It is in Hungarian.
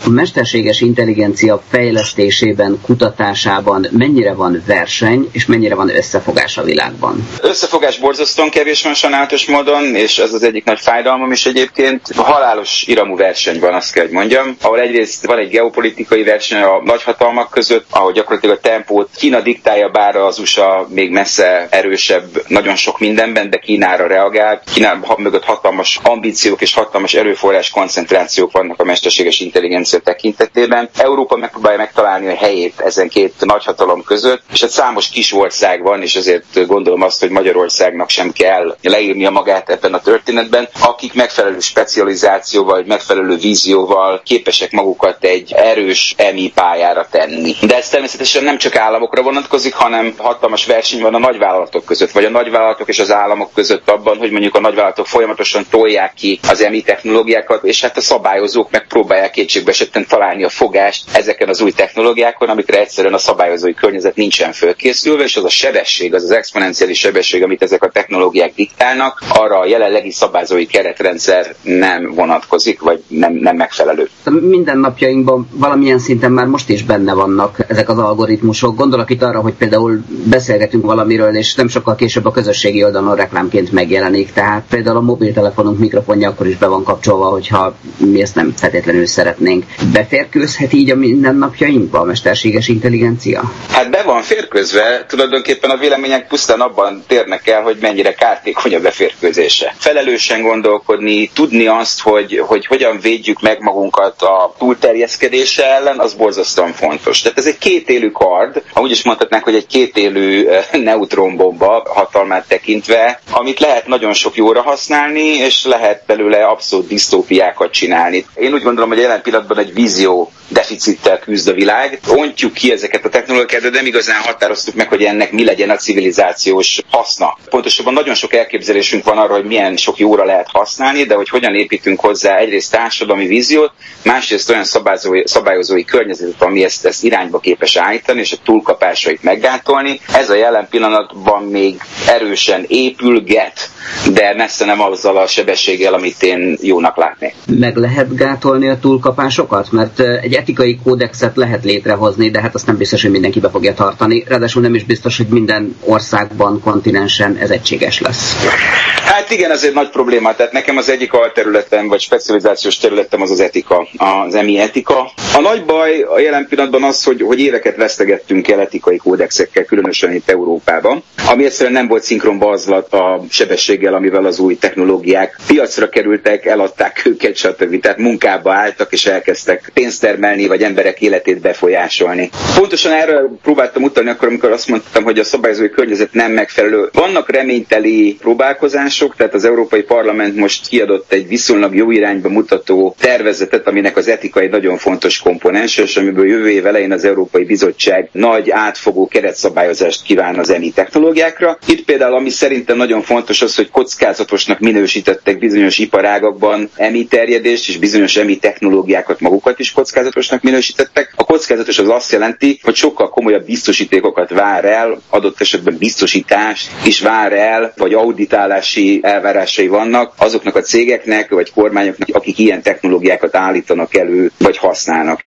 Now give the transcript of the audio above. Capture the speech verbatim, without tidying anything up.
A mesterséges intelligencia fejlesztésében, kutatásában mennyire van verseny, és mennyire van összefogás a világban? Összefogás borzasztóan kevés van sajnálatos módon, és ez az egyik nagy fájdalmam is egyébként. Halálos iramú verseny van, azt kell, hogy mondjam, ahol egyrészt van egy geopolitikai verseny a nagyhatalmak között, ahol gyakorlatilag a tempót Kína diktálja, bár az u es á még messze erősebb nagyon sok mindenben, de Kínára reagál. Kína mögött hatalmas ambíciók és hatalmas erőforrás koncentrációk vannak a mesterséges intelligencia tekintetében. Európa megpróbálja megtalálni a helyét ezen két nagyhatalom között, és egy számos kis ország van, és ezért gondolom azt, hogy Magyarországnak sem kell leírnia magát ebben a történetben, akik megfelelő specializációval, megfelelő vízióval képesek magukat egy erős em i pályára tenni. De ez természetesen nem csak államokra vonatkozik, hanem hatalmas verseny van a nagyvállalatok között, vagy a nagyvállalatok és az államok között abban, hogy mondjuk a nagyvállalatok folyamatosan tolják ki az em i technológiákat, és hát a szabályozók megpróbálják kétségbe esetten találni a fogást ezeken az új technológiákon, amikre egyszerűen a szabályozói környezet nincsen fölkészülve, és az a sebesség, az az exponenciális sebesség, amit ezek a technológiák diktálnak, arra a jelenlegi szabályozói keretrendszer nem vonatkozik, vagy nem, nem megfelelő. Minden napjainkban valamilyen szinten már most is benne vannak ezek az algoritmusok. Gondolok itt arra, hogy például beszélgetünk valamiről, és nem sokkal később a közösségi oldalon reklámként megjelenik. Tehát például a mobiltelefonunk mikrofonja akkor is be van kapcsolva, hogyha mi ezt nem feltétlenül szeretnénk. Beférkőzhet így a mindennapjainkba a mesterséges intelligencia? Hát be van férkőzve, tulajdonképpen a vélemények pusztán abban térnek el, hogy mennyire kártékony a beférkőzése. Felelősen gondolkodni, tudni azt, hogy, hogy hogyan védjük meg magunkat a túlterjeszkedése ellen, az borzasztóan fontos. Tehát ez egy kétélű kard, úgy is mondhatnánk, hogy egy kétélű neutronbomba hatalmát tekintve, amit lehet nagyon sok jóra használni, és lehet belőle abszolút disztópiákat csinálni. Én úgy gondolom, hogy jelen pillanatban egy vízió deficittel küzd a világ. Ontjuk ki ezeket a technológiákat, de nem igazán határoztuk meg, hogy ennek mi legyen a civilizációs haszna. Pontosabban nagyon sok elképzelésünk van arra, hogy milyen sok jóra lehet használni, de hogy hogyan építünk hozzá egyrészt társadalmi víziót, másrészt olyan szabályozói, szabályozói környezetet, ami ezt, ezt irányba képes állítani, és a túlkapásait meggátolni. Ez a jelen pillanatban még erősen épülget, de messze nem azzal a sebességgel, amit én jónak látnék. Meg lehet gátolni a túlkapásokat? Mert egy etikai kódexet lehet létrehozni, de hát azt nem biztos, hogy mindenki be fogja tartani. Ráadásul nem is biztos, hogy minden országban, kontinensen ez egységes lesz. Hát igen, ez egy nagy probléma. Tehát nekem az egyik alterületem, vagy specializációs területem az az etika, az em i etika. A nagy baj a jelen pillanatban az, hogy, hogy éveket vesztegettünk el etikai kódexekkel, különösen itt Európában, ami egyszerűen nem volt szinkronba azzal a sebességgel, amivel az új technológiák piacra kerültek, eladták őket, stb. Tehát munkába álltak, és elkezdtek pénzt termelni, vagy emberek életét befolyásolni. Pontosan erről próbáltam utalni akkor, amikor azt mondtam, hogy a szabályozói környezet nem megfelelő. Vannak reményteli próbálkozások, tehát az Európai Parlament most kiadott egy viszonylag jó irányba mutató tervezetet, aminek az etika egy nagyon fontos komponens, és amiből jövő év elején az Európai Bizottság nagy átfogó keretszabályozást kíván az em i technológiákra. Itt például, ami szerintem nagyon fontos az, hogy kockázatosnak minősítettek bizonyos iparágakban em i terjedést, és bizonyos em i technológiákat magukat is kockázatosnak minősítettek. A kockázatos az azt jelenti, hogy sokkal komolyabb biztosítékokat vár el, adott esetben biztosítást is vár el, vagy auditálási elvárásai vannak azoknak a cégeknek, vagy kormányoknak, akik ilyen technológiákat állítanak elő, vagy használnak.